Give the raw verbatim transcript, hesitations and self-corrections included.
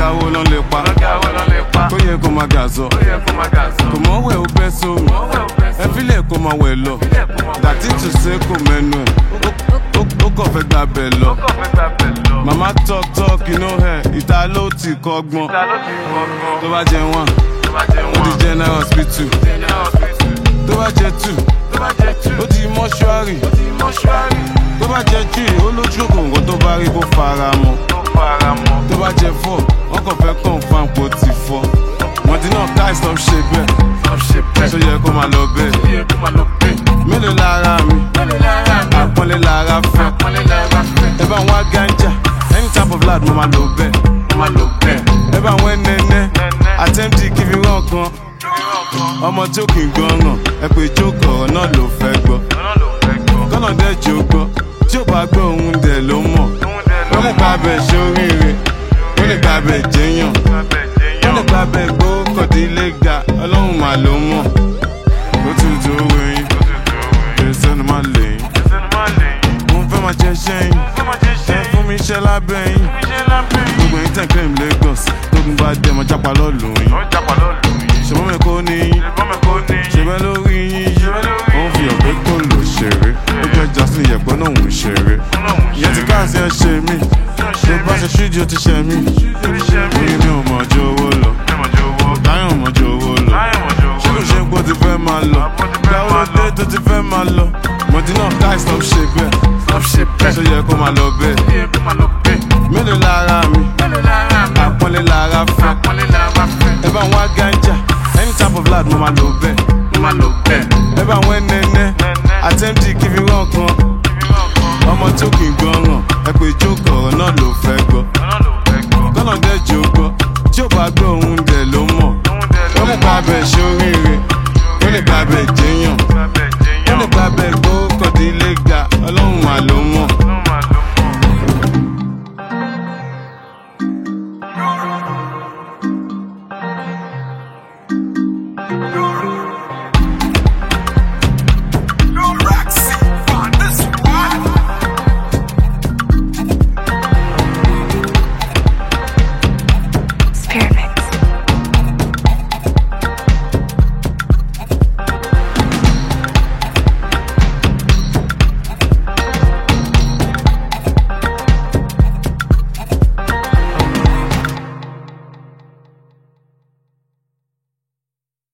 lọ́gà wo lọ́n lè pa tó yẹ kó máa gàzọ́ kò mọ̀ wẹ̀ ó bẹ́ sómi ẹ fílẹ̀ kó máa wẹ̀ lọ dàtí tù sé kò mẹ́nu ẹ̀ ó kọ̀ fẹ́ gbà bẹ̀ lọ. Mama talk talk you know her ìta ló ti kọ́gbọ́n tó bá jẹ wọn ó di general hospital tó bá jẹ two ó di mọ́ṣúárì tó bá jẹ three ó lójú òkòǹgò tó bá rí kó fara mọ́ tó bá jẹ four wọn kàn fẹ́ confam kó ti fọ́ wọ́n ti náà ká stop ṣe bẹ́ẹ̀ ṣó yẹ kó máa lọ bẹ́ẹ̀ mélòó lára mi àpọ́nlé lára fẹ́ ẹ bá wọn ganja any type of lad mo máa lò bẹ́ẹ̀ ẹ bá wọn nẹ́nẹ́ àtẹ́ǹtì kí fi rán kan ọmọ tí ó kì í gbọ́ràn ẹ pé jókòó ọ̀rọ̀ náà ló fẹ́ gbọ́ kọ́nà dẹ́ jò gbọ́ tí ó bá gbọ́ òun dẹ̀ ló mọ̀ ó lè gba abẹ ṣoríire ó lè gba abẹ jẹyàn ó lè gba abẹ gbowó kọ̀dílé ga ọlọ́run mà ló mọ̀ ó tún tó wẹ̀yìn kìí sẹ́nu má lẹ́yìn mo fẹ́ máa jẹ ṣẹ́yìn ẹ fún mi iṣẹ́ lábẹ́yìn gbogbo yín tẹ̀ claim Lagos tógun bá dẹ̀ mọ́ jápa lọ́ọ̀lù yín ṣùgbọ́n mi kò ní yín ṣẹbẹ́ lórí yín yí òun fi hàn pé kò lò ṣeré ó jẹ́ Justin yẹ̀pẹ́ náà òun ṣeré ìyẹn ti káàsì ẹ ṣe mí tó bá ṣe ṣíjú ó ti ṣe mí orí mi ò mọ̀ ju owó lọ táyọ̀ ò mọ̀ ju owó lọ ṣé kò ṣe ń pọ̀ ti fẹ́ máa lọ gbàwó dé tó ti fẹ́ máa lọ mọ̀dínà káì stop ṣe bẹ́ẹ̀ ṣó yẹ kó máa lọ bẹ́ẹ̀.